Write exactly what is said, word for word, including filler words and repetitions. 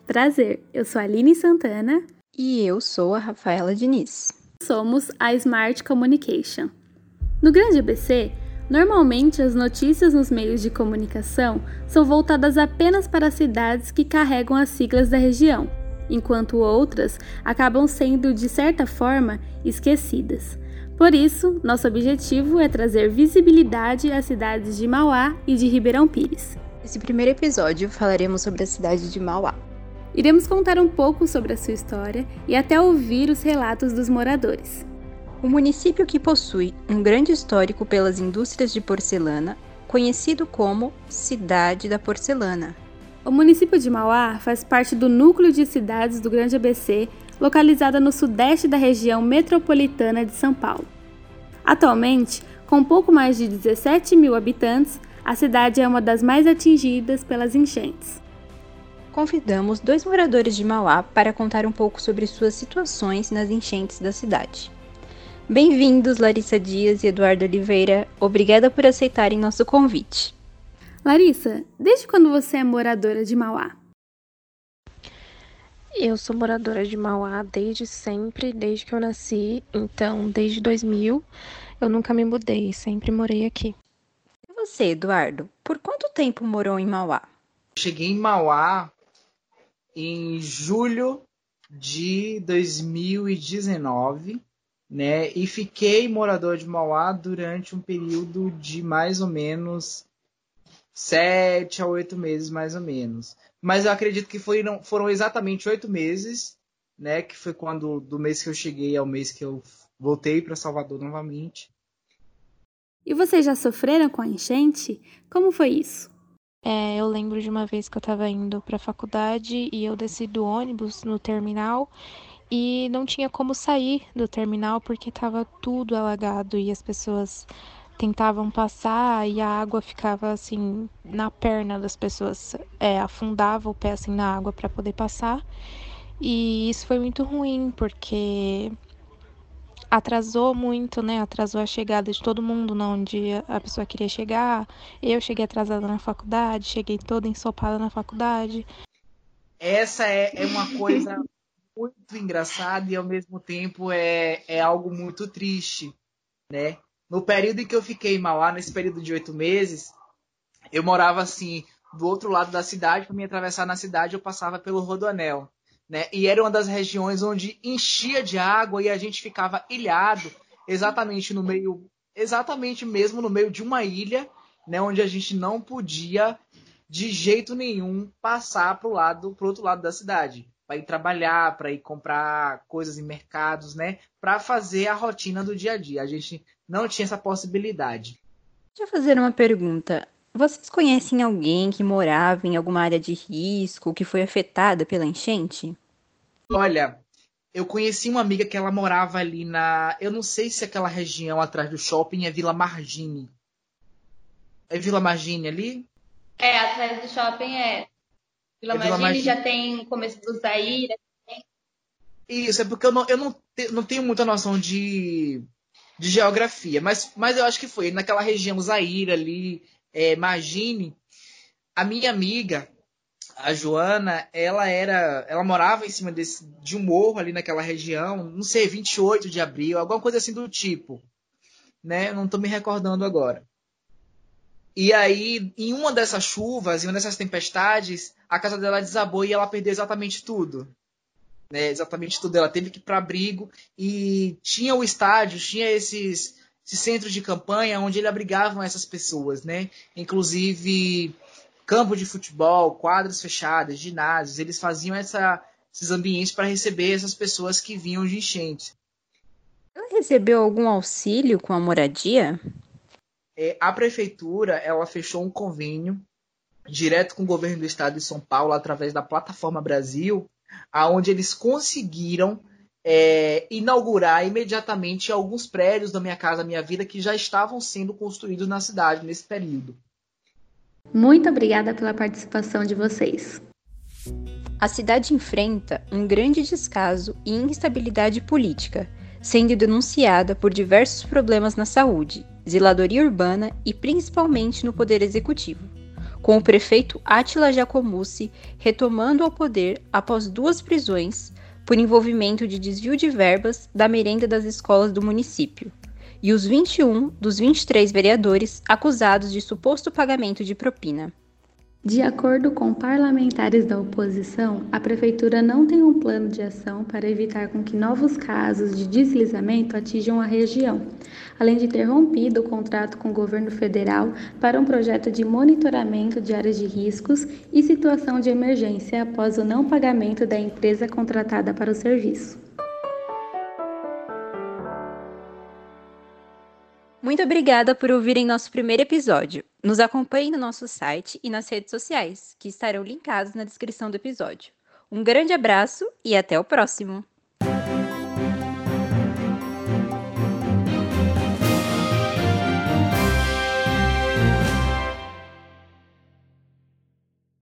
Prazer, eu sou a Aline Santana. E eu sou a Rafaela Diniz. Somos a Smart Communication. No Grande A B C, normalmente as notícias nos meios de comunicação são voltadas apenas para as cidades que carregam as siglas da região, enquanto outras acabam sendo, de certa forma, esquecidas. Por isso, nosso objetivo é trazer visibilidade às cidades de Mauá e de Ribeirão Pires. Nesse primeiro episódio, falaremos sobre a cidade de Mauá. Iremos contar um pouco sobre a sua história e até ouvir os relatos dos moradores. O município que possui um grande histórico pelas indústrias de porcelana, conhecido como Cidade da Porcelana. O município de Mauá faz parte do núcleo de cidades do Grande A B C, localizada no sudeste da região metropolitana de São Paulo. Atualmente, com pouco mais de dezessete mil habitantes, a cidade é uma das mais atingidas pelas enchentes. Convidamos dois moradores de Mauá para contar um pouco sobre suas situações nas enchentes da cidade. Bem-vindos, Larissa Dias e Eduardo Oliveira. Obrigada por aceitarem nosso convite. Larissa, desde quando você é moradora de Mauá? Eu sou moradora de Mauá desde sempre, desde que eu nasci. Então, desde dois mil, eu nunca me mudei, sempre morei aqui. E você, Eduardo, por quanto tempo morou em Mauá? Cheguei em Mauá em julho de dois mil e dezenove, né? E fiquei morador de Mauá durante um período de mais ou menos sete a oito meses, mais ou menos. Mas eu acredito que foram, foram exatamente oito meses, né? Que foi quando do mês que eu cheguei ao mês que eu voltei para Salvador novamente. E vocês já sofreram com a enchente? Como foi isso? É, eu lembro de uma vez que eu estava indo para a faculdade e eu desci do ônibus no terminal e não tinha como sair do terminal porque estava tudo alagado e as pessoas tentavam passar e a água ficava assim na perna das pessoas, é, afundava o pé assim na água para poder passar. E isso foi muito ruim porque atrasou muito, né? Atrasou a chegada de todo mundo na onde a pessoa queria chegar. Eu cheguei atrasada na faculdade, cheguei toda ensopada na faculdade. Essa é, é uma coisa muito engraçada e ao mesmo tempo é, é algo muito triste, né? No período em que eu fiquei em Mauá, nesse período de oito meses, eu morava assim do outro lado da cidade. Para me atravessar na cidade, eu passava pelo Rodoanel. Né? E era uma das regiões onde enchia de água e a gente ficava ilhado exatamente no meio, exatamente mesmo no meio de uma ilha, né? Onde a gente não podia de jeito nenhum passar para o lado, pro outro lado da cidade, para ir trabalhar, para ir comprar coisas em mercados, né? Para fazer a rotina do dia a dia. A gente não tinha essa possibilidade. Deixa eu fazer uma pergunta. Vocês conhecem alguém que morava em alguma área de risco, que foi afetada pela enchente? Olha, eu conheci uma amiga que ela morava ali na... Eu não sei se aquela região atrás do shopping é Vila Margine. É Vila Margine ali? É, atrás do shopping é. Vila, é Vila Margine, Margine já tem o começo do Zaire. Isso, é porque eu não, eu não, te, não tenho muita noção de, de geografia, mas, mas eu acho que foi naquela região Zaire ali, é, Margine. A minha amiga, a Joana, ela era, ela morava em cima desse, de um morro ali naquela região, não sei, vinte e oito de abril, alguma coisa assim do tipo, né? Não estou me recordando agora. E aí, em uma dessas chuvas, em uma dessas tempestades, a casa dela desabou e ela perdeu exatamente tudo. Né? Exatamente tudo. Ela teve que ir para abrigo e tinha o estádio, tinha esses, esses centros de campanha onde ele abrigavam essas pessoas, né? Inclusive campo de futebol, quadras fechadas, ginásios, eles faziam essa, esses ambientes para receber essas pessoas que vinham de enchente. Ela recebeu algum auxílio com a moradia? É, a prefeitura ela fechou um convênio direto com o governo do estado de São Paulo através da Plataforma Brasil, aonde eles conseguiram é, inaugurar imediatamente alguns prédios da Minha Casa Minha Vida que já estavam sendo construídos na cidade nesse período. Muito obrigada pela participação de vocês. A cidade enfrenta um grande descaso e instabilidade política, sendo denunciada por diversos problemas na saúde, zeladoria urbana e principalmente no poder executivo. com o prefeito Átila Giacomussi retomando ao poder após duas prisões por envolvimento de desvio de verbas da merenda das escolas do município, e os vinte e um dos vinte e três vereadores acusados de suposto pagamento de propina. De acordo com parlamentares da oposição, a Prefeitura não tem um plano de ação para evitar com que novos casos de deslizamento atinjam a região, além de ter rompido o contrato com o governo federal para um projeto de monitoramento de áreas de riscos e situação de emergência após o não pagamento da empresa contratada para o serviço. Muito obrigada por ouvirem nosso primeiro episódio. Nos acompanhem no nosso site e nas redes sociais, que estarão linkados na descrição do episódio. Um grande abraço e até o próximo!